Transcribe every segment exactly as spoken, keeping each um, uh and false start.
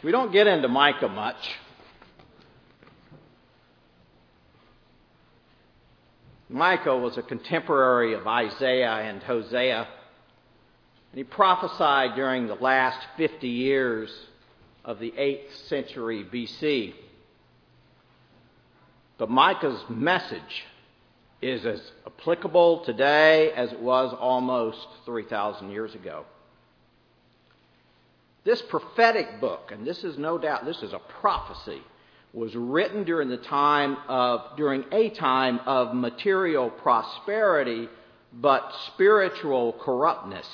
We don't get into Micah much. Micah was a contemporary of Isaiah and Hosea, and he prophesied during the last fifty years of the eighth century B C. But Micah's message is as applicable today as it was almost three thousand years ago. This prophetic book, and this is no doubt, this is a prophecy, was written during the time of, during a time of material prosperity, but spiritual corruptness.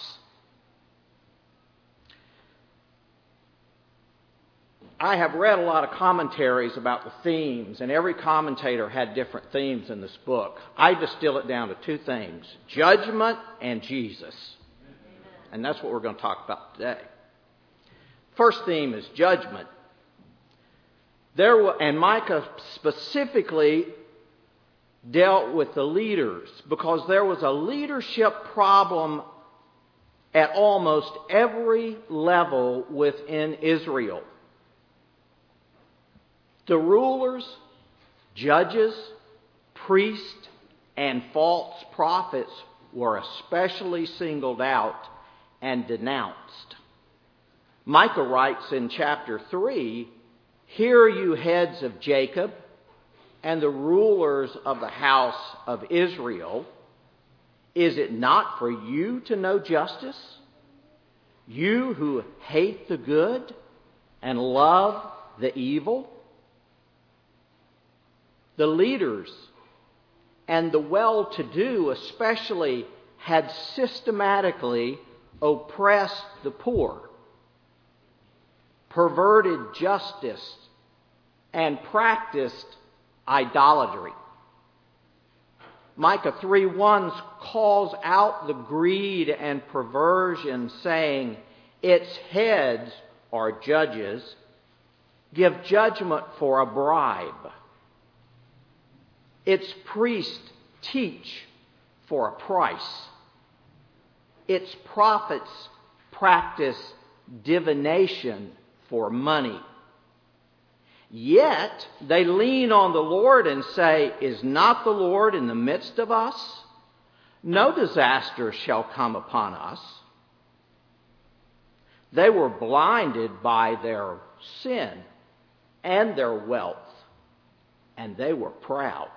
I have read a lot of commentaries about the themes, and every commentator had different themes in this book. I distill it down to two things: judgment and Jesus. And that's what we're going to talk about today. First theme is judgment. There, and Micah specifically dealt with the leaders because there was a leadership problem at almost every level within Israel. The rulers, judges, priests, and false prophets were especially singled out and denounced. Micah writes in chapter three, "Hear you heads of Jacob and the rulers of the house of Israel. Is it not for you to know justice? You who hate the good and love the evil?" The leaders and the well-to-do especially had systematically oppressed the poor, perverted justice, and practiced idolatry. Micah three one calls out the greed and perversion, saying, "Its heads, or judges, give judgment for a bribe. Its priests teach for a price. Its prophets practice divination for money. Yet they lean on the Lord and say, 'Is not the Lord in the midst of us? No disaster shall come upon us.' They were blinded by their sin and their wealth, and they were proud."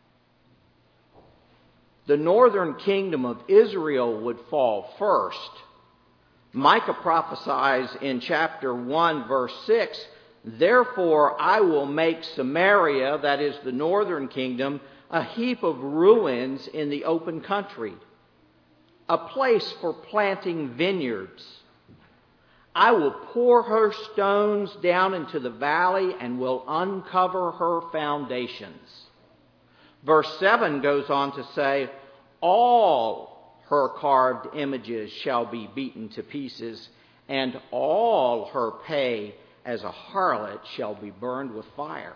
The northern kingdom of Israel would fall first. Micah prophesies in chapter one, verse six, "Therefore I will make Samaria," that is the northern kingdom, "a heap of ruins in the open country, a place for planting vineyards. I will pour her stones down into the valley and will uncover her foundations." Verse seven goes on to say, "All her carved images shall be beaten to pieces, and all her pay as a harlot shall be burned with fire."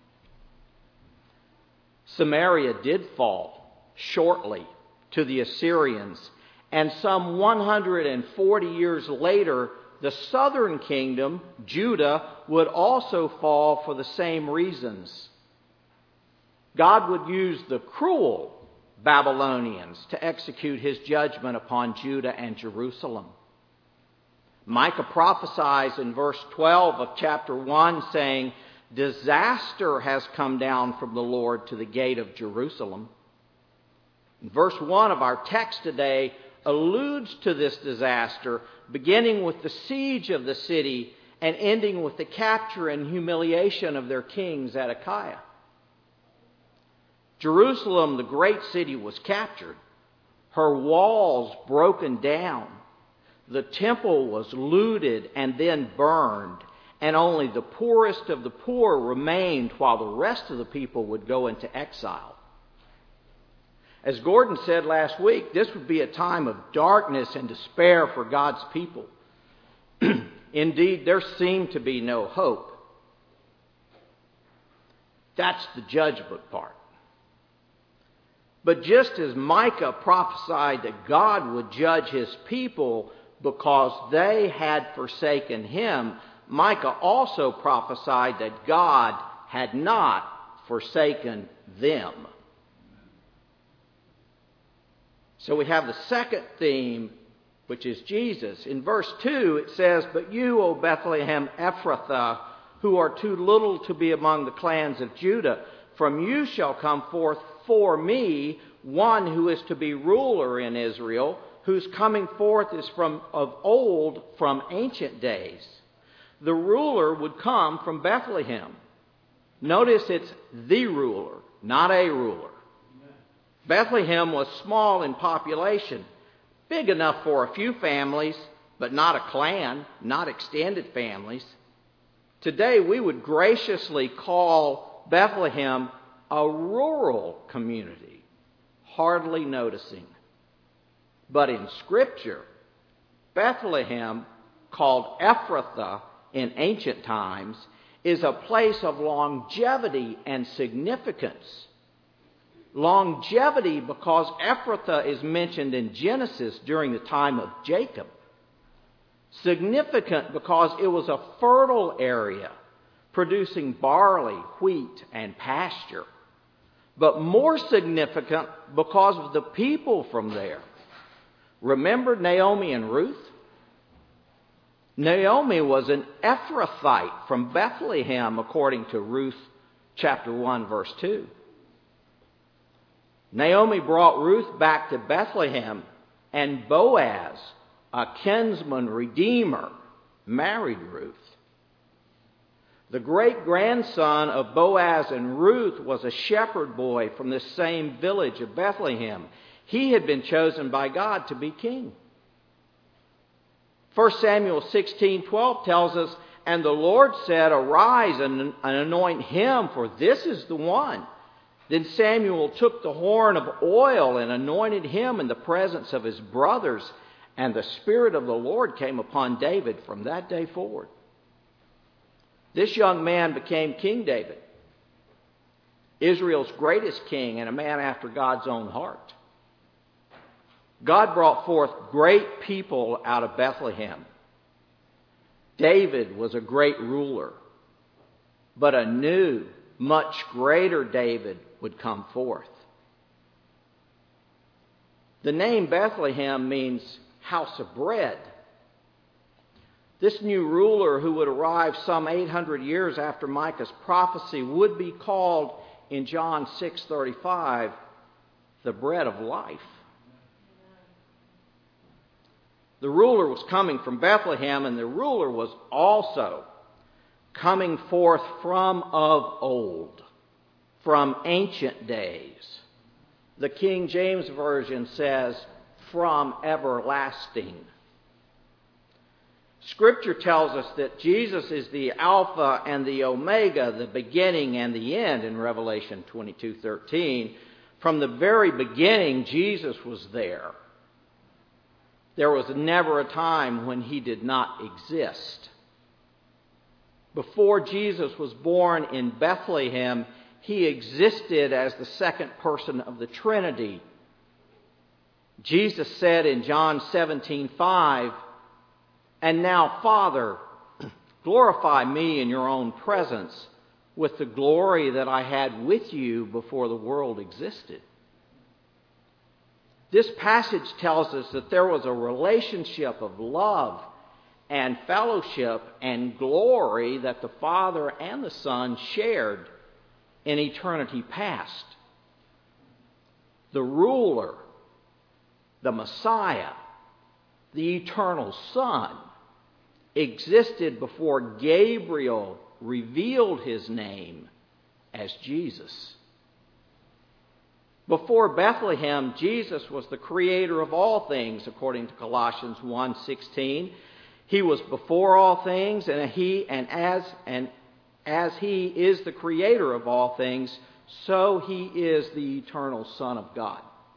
Samaria did fall shortly to the Assyrians, and some one hundred forty years later, the southern kingdom, Judah, would also fall for the same reasons. God would use the cruel Babylonians to execute his judgment upon Judah and Jerusalem. Micah prophesies in verse twelve of chapter one, saying, "Disaster has come down from the Lord to the gate of Jerusalem." Verse one of our text today alludes to this disaster, beginning with the siege of the city and ending with the capture and humiliation of their king Zedekiah. Jerusalem, the great city, was captured, her walls broken down, the temple was looted and then burned, and only the poorest of the poor remained while the rest of the people would go into exile. As Gordon said last week, this would be a time of darkness and despair for God's people. Indeed, there seemed to be no hope. That's the judgment part. But just as Micah prophesied that God would judge his people because they had forsaken him, Micah also prophesied that God had not forsaken them. So we have the second theme, which is Jesus. In verse two it says, "But you, O Bethlehem Ephrathah, who are too little to be among the clans of Judah, from you shall come forth for me one who is to be ruler in Israel, whose coming forth is from of old, from ancient days." The ruler would come from Bethlehem. Notice it's the ruler, not a ruler. Bethlehem was small in population, big enough for a few families, but not a clan, not extended families. Today we would graciously call Bethlehem a rural community, hardly noticing. But in Scripture, Bethlehem, called Ephrathah in ancient times, is a place of longevity and significance. Longevity because Ephrathah is mentioned in Genesis during the time of Jacob. Significant because it was a fertile area, producing barley, wheat, and pasture. But more significant because of the people from there. Remember Naomi and Ruth? Naomi was an Ephrathite from Bethlehem, according to Ruth chapter one, verse two. Naomi brought Ruth back to Bethlehem, and Boaz, a kinsman redeemer, married Ruth. The great-grandson of Boaz and Ruth was a shepherd boy from the same village of Bethlehem. He had been chosen by God to be king. First Samuel sixteen twelve tells us, "And the Lord said, Arise and anoint him, for this is the one." Then Samuel took the horn of oil and anointed him in the presence of his brothers, and the Spirit of the Lord came upon David from that day forward. This young man became King David, Israel's greatest king and a man after God's own heart. God brought forth great people out of Bethlehem. David was a great ruler, but a new, much greater David would come forth. The name Bethlehem means house of bread. This new ruler who would arrive some eight hundred years after Micah's prophecy would be called in John six thirty-five the bread of life. The ruler was coming from Bethlehem, and the ruler was also coming forth from of old, from ancient days. The King James Version says, from everlasting. Scripture tells us that Jesus is the Alpha and the Omega, the beginning and the end in Revelation twenty-two thirteen. From the very beginning, Jesus was there. There was never a time when he did not exist. Before Jesus was born in Bethlehem, he existed as the second person of the Trinity. Jesus said in John seventeen five, "And now, Father, glorify me in your own presence with the glory that I had with you before the world existed." This passage tells us that there was a relationship of love and fellowship and glory that the Father and the Son shared in eternity past. The ruler, the Messiah, the eternal Son, existed before Gabriel revealed his name as Jesus. Before Bethlehem, Jesus was the creator of all things, according to Colossians one sixteen. He was before all things, and he and as and as he is the creator of all things, so he is the eternal Son of God.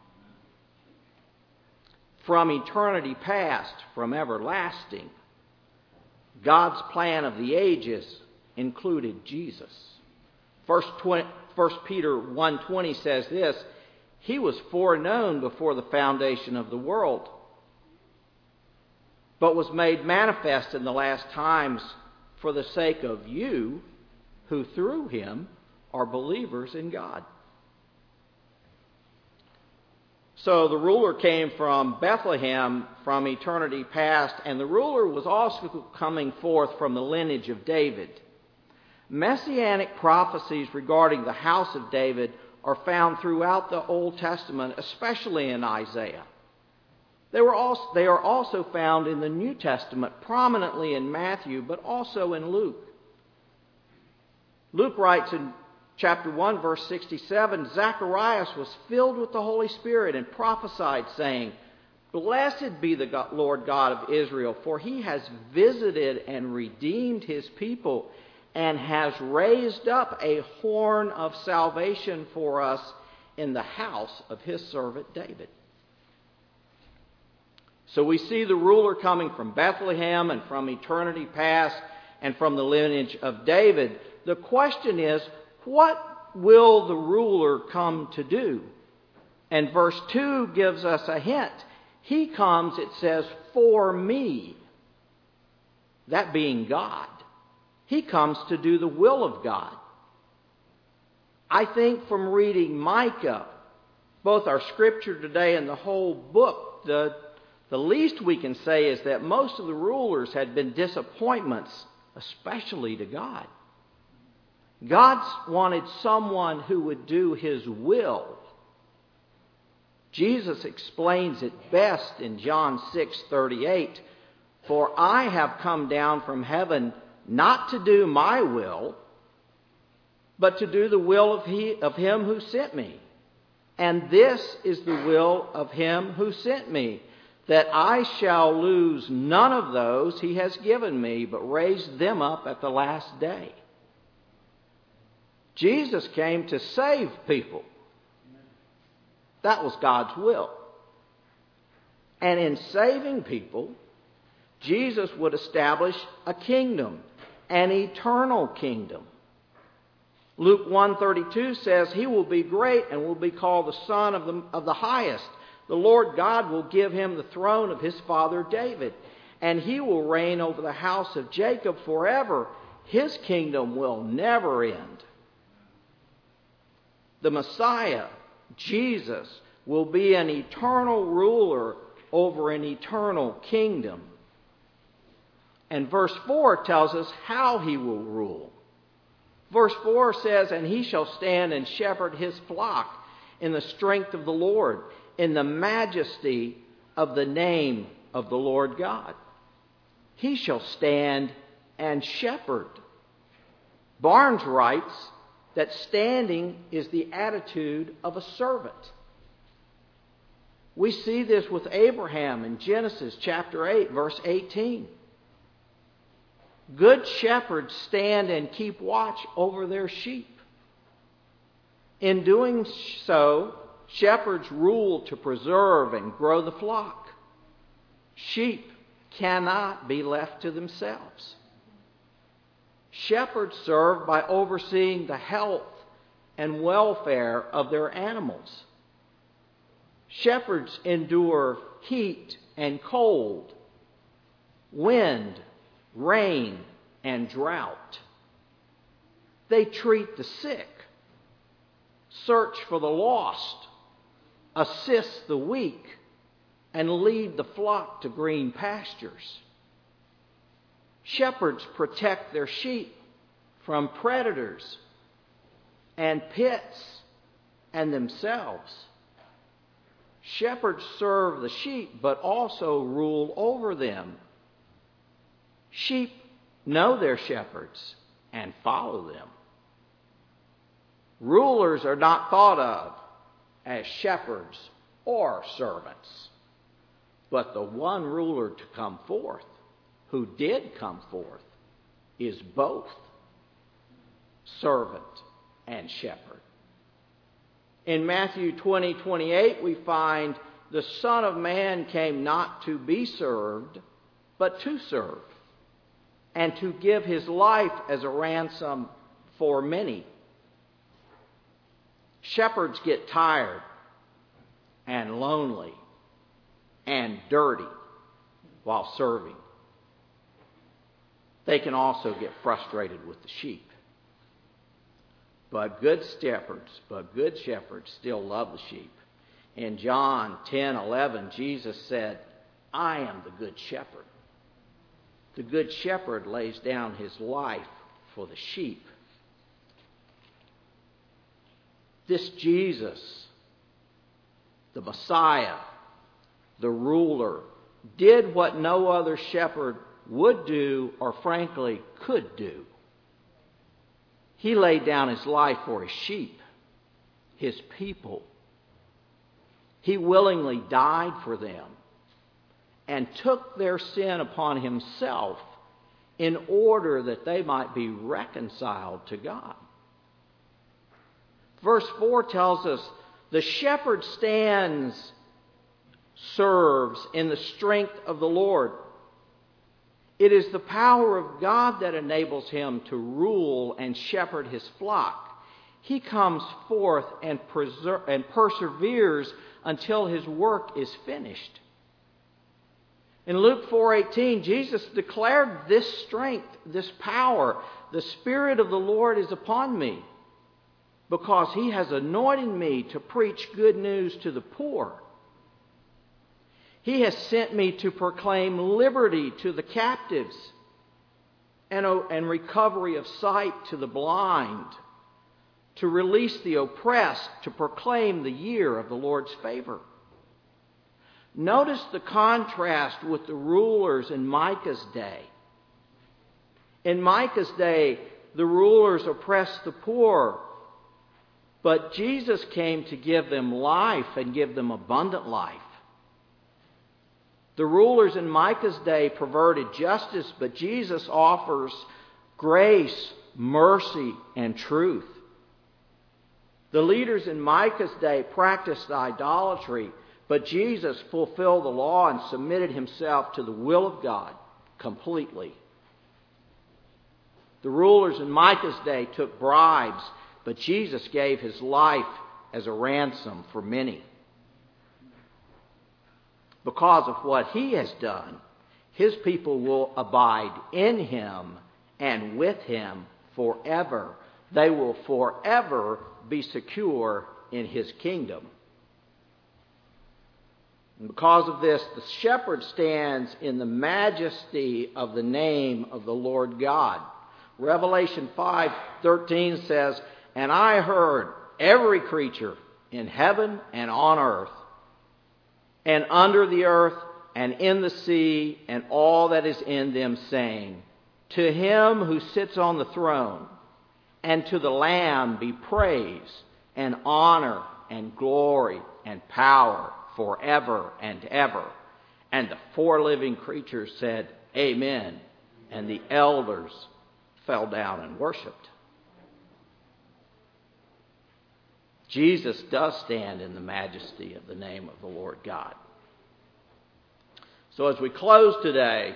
From eternity past, from everlasting, God's plan of the ages included Jesus. First Peter one twenty says this, "He was foreknown before the foundation of the world, but was made manifest in the last times for the sake of you, who through him are believers in God. So the ruler came from Bethlehem from eternity past, and the ruler was also coming forth from the lineage of David. Messianic prophecies regarding the house of David are found throughout the Old Testament, especially in Isaiah. They, were also, they are also found in the New Testament, prominently in Matthew, but also in Luke. Luke writes in chapter one, verse sixty-seven, Zacharias was filled with the Holy Spirit and prophesied, saying, Blessed be the God, Lord God of Israel, for he has visited and redeemed his people, and has raised up a horn of salvation for us in the house of his servant David. So we see the ruler coming from Bethlehem and from eternity past and from the lineage of David. The question is, what will the ruler come to do? And verse two gives us a hint. He comes, it says, for me. That being God. He comes to do the will of God. I think from reading Micah, both our scripture today and the whole book, the, the least we can say is that most of the rulers had been disappointments, especially to God. God wanted someone who would do his will. Jesus explains it best in John six thirty-eight. For I have come down from heaven not to do my will, but to do the will of, he, of him who sent me. And this is the will of him who sent me, that I shall lose none of those he has given me, but raise them up at the last day. Jesus came to save people. That was God's will. And in saving people, Jesus would establish a kingdom, an eternal kingdom. Luke one thirty-two says, He will be great and will be called the Son of the, of the Highest. The Lord God will give him the throne of his father David, and he will reign over the house of Jacob forever. His kingdom will never end. The Messiah, Jesus, will be an eternal ruler over an eternal kingdom. And verse four tells us how he will rule. Verse four says, And he shall stand and shepherd his flock in the strength of the Lord, in the majesty of the name of the Lord God. He shall stand and shepherd. Barnes writes that standing is the attitude of a servant. We see this with Abraham in Genesis chapter eight, verse eighteen. Good shepherds stand and keep watch over their sheep. In doing so, shepherds rule to preserve and grow the flock. Sheep cannot be left to themselves. Shepherds serve by overseeing the health and welfare of their animals. Shepherds endure heat and cold, wind, rain, and drought. They treat the sick, search for the lost, assist the weak, and lead the flock to green pastures. Shepherds protect their sheep from predators and pits and themselves. Shepherds serve the sheep, but also rule over them. Sheep know their shepherds and follow them. Rulers are not thought of as shepherds or servants, but the one ruler to come forth, who did come forth, is both servant and shepherd. In Matthew twenty twenty-eight, we find the Son of Man came not to be served, but to serve, and to give his life as a ransom for many. Shepherds get tired and lonely and dirty while serving. they can also get frustrated with the sheep. But good shepherds, but good shepherds still love the sheep. In John ten eleven, Jesus said, I am the good shepherd. The good shepherd lays down his life for the sheep. This Jesus, the Messiah, the ruler, did what no other shepherd would do or frankly could do. He laid down his life for his sheep, his people. He willingly died for them and took their sin upon himself in order that they might be reconciled to God. Verse four tells us, the shepherd stands, serves in the strength of the Lord. It is the power of God that enables him to rule and shepherd his flock. He comes forth and, preser- and perseveres until his work is finished. In Luke four eighteen, Jesus declared this strength, this power. The Spirit of the Lord is upon me, because he has anointed me to preach good news to the poor. He has sent me to proclaim liberty to the captives and, and recovery of sight to the blind, to release the oppressed, to proclaim the year of the Lord's favor. Notice the contrast with the rulers in Micah's day. In Micah's day, the rulers oppressed the poor, but Jesus came to give them life and give them abundant life. The rulers in Micah's day perverted justice, but Jesus offers grace, mercy, and truth. The leaders in Micah's day practiced idolatry, but Jesus fulfilled the law and submitted himself to the will of God completely. The rulers in Micah's day took bribes, but Jesus gave his life as a ransom for many. Because of what he has done, his people will abide in him and with him forever. They will forever be secure in his kingdom. And because of this, the shepherd stands in the majesty of the name of the Lord God. Revelation five thirteen says, "And I heard every creature in heaven and on earth, and under the earth, and in the sea, and all that is in them, saying, To him who sits on the throne, and to the Lamb be praise, and honor, and glory, and power, forever and ever." And the four living creatures said, Amen. And the elders fell down and worshipped. Jesus does stand in the majesty of the name of the Lord God. So as we close today,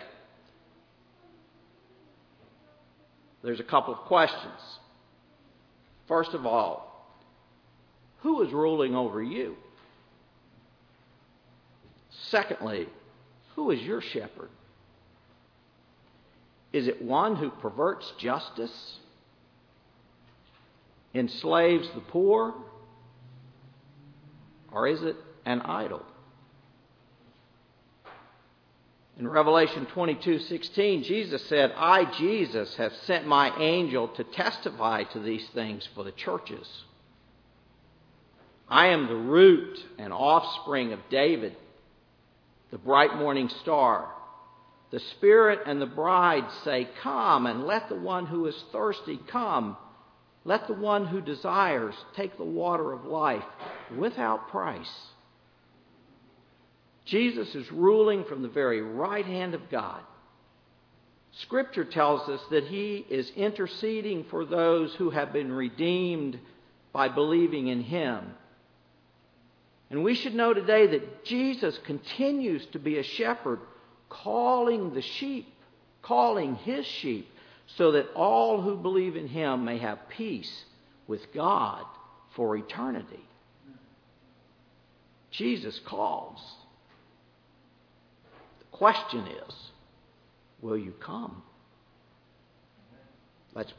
there's a couple of questions. First of all, who is ruling over you? Secondly, who is your shepherd? Is it one who perverts justice, enslaves the poor, or is it an idol? In Revelation twenty-two sixteen, Jesus said, I, Jesus, have sent my angel to testify to these things for the churches. I am the root and offspring of David, the bright morning star. The Spirit and the bride say, Come, and let the one who is thirsty come. Let the one who desires take the water of life without price. Jesus is ruling from the very right hand of God. Scripture tells us that he is interceding for those who have been redeemed by believing in him. And we should know today that Jesus continues to be a shepherd, calling the sheep, calling his sheep, so that all who believe in him may have peace with God for eternity. Jesus calls. The question is, will you come? Let's